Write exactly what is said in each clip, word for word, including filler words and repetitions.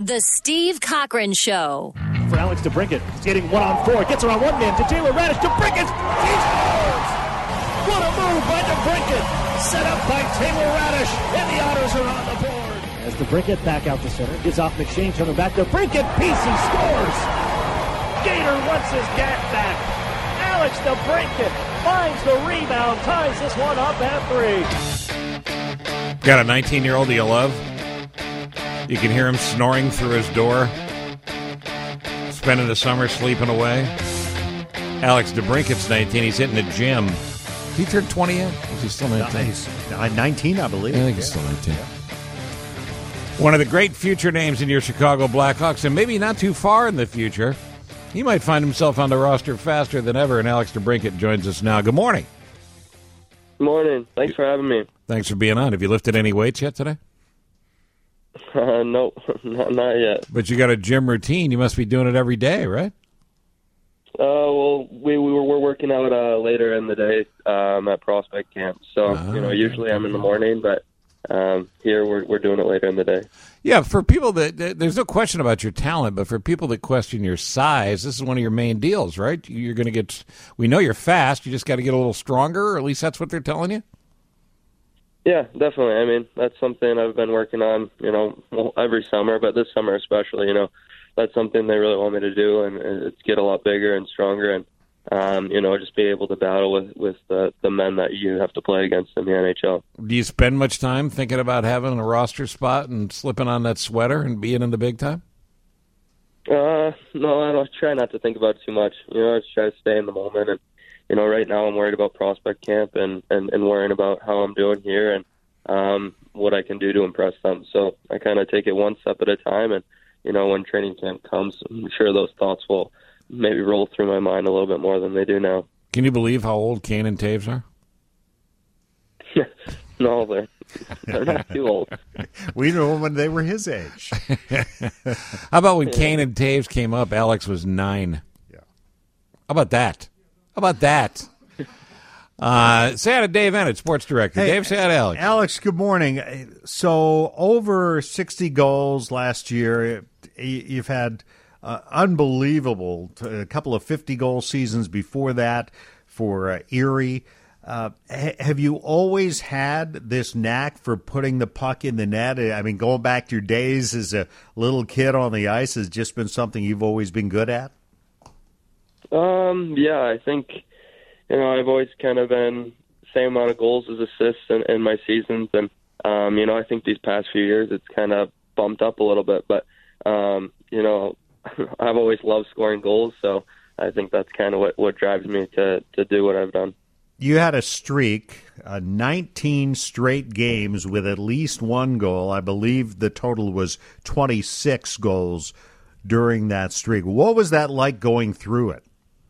The Steve Cochran Show. For Alex DeBrincat, he's getting one on four. Gets around one man to Taylor Radish. DeBrincat, he scores! What a move by DeBrincat. Set up by Taylor Radish, and the Otters are on the board. As DeBrincat back out to center, gives off McShane, turning back. DeBrincat, piece, he scores! Gator wants his gat back. Alex DeBrincat finds the rebound, ties this one up at three. Got a nineteen-year-old you love? You can hear him snoring through his door, spending the summer sleeping away. Alex DeBrincat's nineteen. He's hitting the gym. He turned twenty yet? Is he still nineteen? He's nineteen, I believe. I think he's still nineteen. One of the great future names in your Chicago Blackhawks, and maybe not too far in the future. He might find himself on the roster faster than ever, and Alex DeBrincat joins us now. Good morning. Good morning. Thanks for having me. Thanks for being on. Have you lifted any weights yet today? Uh, no, not, not yet. But you got a gym routine. You must be doing it every day, right? Uh, well, we, we were we're working out uh, later in the day um, at Prospect Camp. So, Oh, you know, usually I'm in the morning, but um, here we're we're doing it later in the day. Yeah, for people that, that there's no question about your talent, but for people that question your size, this is one of your main deals, right? You're going to get. We know you're fast. You just got to get a little stronger, or at least that's what they're telling you. Yeah, definitely. I mean, that's something I've been working on, you know, well, every summer, but this summer especially, you know, that's something they really want me to do, and, and it's get a lot bigger and stronger, and um, you know, just be able to battle with with the, the men that you have to play against in the N H L. Do you spend much time thinking about having a roster spot and slipping on that sweater and being in the big time? Uh, no, I don't try not to think about it too much. You know, I just try to stay in the moment, and you know, right now I'm worried about Prospect Camp and, and, and worrying about how I'm doing here and um, what I can do to impress them. So I kind of take it one step at a time, and you know, when training camp comes, I'm sure those thoughts will maybe roll through my mind a little bit more than they do now. Can you believe how old Kane and Taves are? No, they're, they're not too old. We knew them when they were his age. How about when yeah. Kane and Taves came up, Alex was nine? Yeah. How about that? How about that? Uh, say hi to Dave Ennett, sports director. Hey, Dave, say hi to Alex. Alex, good morning. So over sixty goals last year. You've had uh, unbelievable, a couple of fifty-goal seasons before that for uh, Erie. Uh, ha- have you always had this knack for putting the puck in the net? I mean, going back to your days as a little kid on the ice has just been something you've always been good at? Um, yeah, I think, you know, I've always kind of been the same amount of goals as assists in, in my seasons. And, um, you know, I think these past few years it's kind of bumped up a little bit. But, um, you know, I've always loved scoring goals. So I think that's kind of what, what drives me to, to do what I've done. You had a streak, uh, nineteen straight games with at least one goal. I believe the total was twenty-six goals during that streak. What was that like going through it?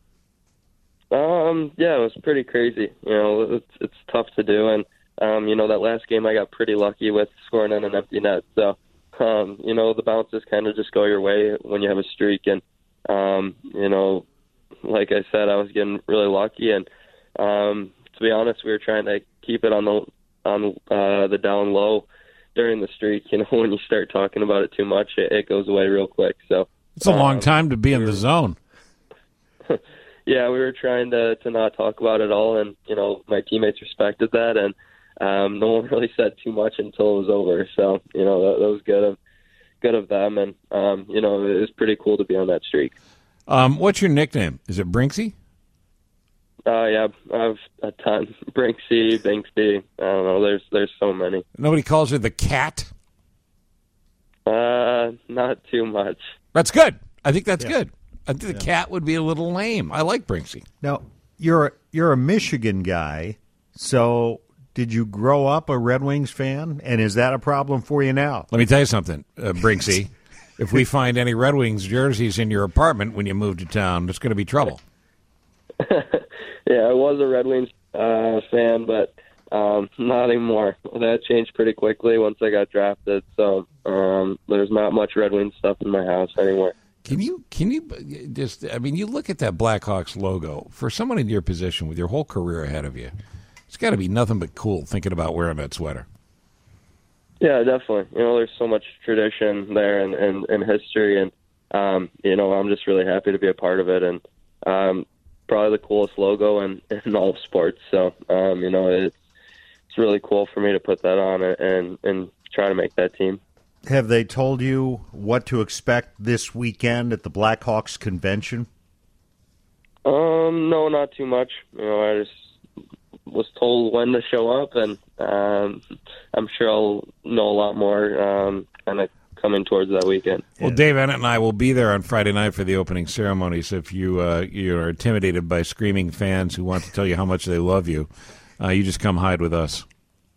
Um, yeah, it was pretty crazy. You know, it's it's tough to do, and um, you know, that last game I got pretty lucky with scoring on an empty net. So, um, you know, the bounces kind of just go your way when you have a streak, and um, you know, like I said, I was getting really lucky, and um, to be honest, we were trying to keep it on the on uh, the down low during the streak. You know, when you start talking about it too much, it, it goes away real quick. So it's a um, long time to be in we were, the zone. Yeah, we were trying to to not talk about it all, and you know, my teammates respected that, and um, no one really said too much until it was over. So you know, that, that was good of good of them, and um, you know, it was pretty cool to be on that streak. Um, what's your nickname? Is it Brinksy? Uh, yeah, I have a ton. Brinksy, Binksy. I don't know. There's there's so many. Nobody calls her the cat? Uh, not too much. That's good. I think that's yeah. good. I think the yeah. cat would be a little lame. I like Brinksy. Now, you're you're a Michigan guy, so did you grow up a Red Wings fan? And is that a problem for you now? Let me tell you something, uh, Brinksy. If we find any Red Wings jerseys in your apartment when you move to town, it's going to be trouble. Yeah, I was a Red Wings uh, fan, but um, not anymore. That changed pretty quickly once I got drafted, so um, there's not much Red Wings stuff in my house anymore. Can you can you just, I mean, you look at that Blackhawks logo. For someone in your position with your whole career ahead of you, it's got to be nothing but cool thinking about wearing that sweater. Yeah, definitely. You know, there's so much tradition there and, and, and history, and, um, you know, I'm just really happy to be a part of it, and um, probably the coolest logo in, in all of sports. So, um, you know, it's, it's really cool for me to put that on and, and try to make that team. Have they told you what to expect this weekend at the Blackhawks convention? Um, no, not too much. You know, I just was told when to show up, and um, I'm sure I'll know a lot more um, kind of coming towards that weekend. Well, Dave Ennett and I will be there on Friday night for the opening ceremony, so if you, uh, you are intimidated by screaming fans who want to tell you how much they love you, uh, you just come hide with us.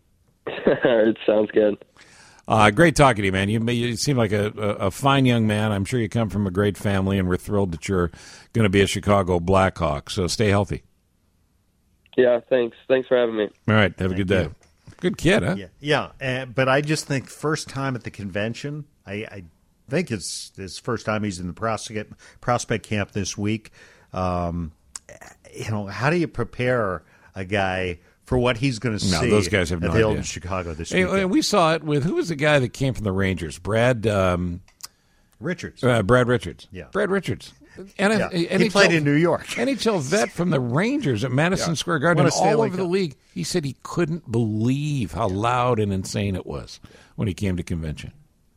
It sounds good. Uh, great talking to you, man. You, you seem like a, a, a fine young man. I'm sure you come from a great family, and we're thrilled that you're going to be a Chicago Blackhawk. So stay healthy. Yeah, thanks. Thanks for having me. All right, have a Thank good day. you. Good kid, huh? Yeah, yeah. Uh, but I just think first time at the convention. I, I think it's his first time he's in the prospect prospect camp this week. Um, you know, how do you prepare a guy for what he's going to No, see? those guys have no available idea. in Chicago this Hey, weekend? we saw it with, who was the guy that came from the Rangers? Brad um, Richards. uh, Brad Richards. Yeah. Brad Richards. And Yeah. He played in New York. N H L vet from the Rangers at Madison Yeah. Square Garden, Won a and all Stanley over the Cup. league. He said he couldn't believe how loud and insane it was when he came to convention.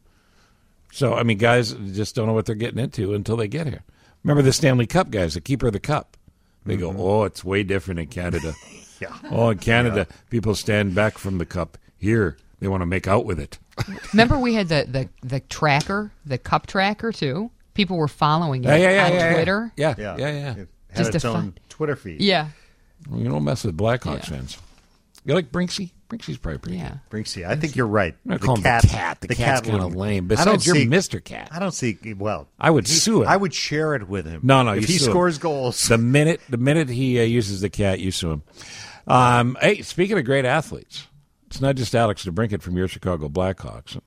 So, I mean, guys just don't know what they're getting into until they get here. Remember the Stanley Cup guys, the keeper of the cup. They Mm-hmm. go, oh, it's way different in Canada. Yeah. Oh, in Canada, people stand back from the cup. Here, they want to make out with it. Remember we had the, the, the tracker, the cup tracker, too? People were following it Yeah, yeah, yeah, on yeah, yeah. Twitter. Yeah, Yeah. yeah, yeah. It had Just its a own fun- Twitter feed. Yeah. Well, you don't mess with Blackhawks Yeah. fans. You like Brinksy? Brinksy's probably pretty Yeah. good. Brinksy. I think you're right. I'm going to call him the cat. The, cat's kind of wouldn't- lame. I don't Besides, you're see- Mister Cat. I don't see. Well, I would he- sue him. I would share it with him. No, no, If you he sue him. scores goals, The minute the minute he uh, uses the cat, you sue him. Um, hey, speaking of great athletes, it's not just Alex DeBrincat from your Chicago Blackhawks.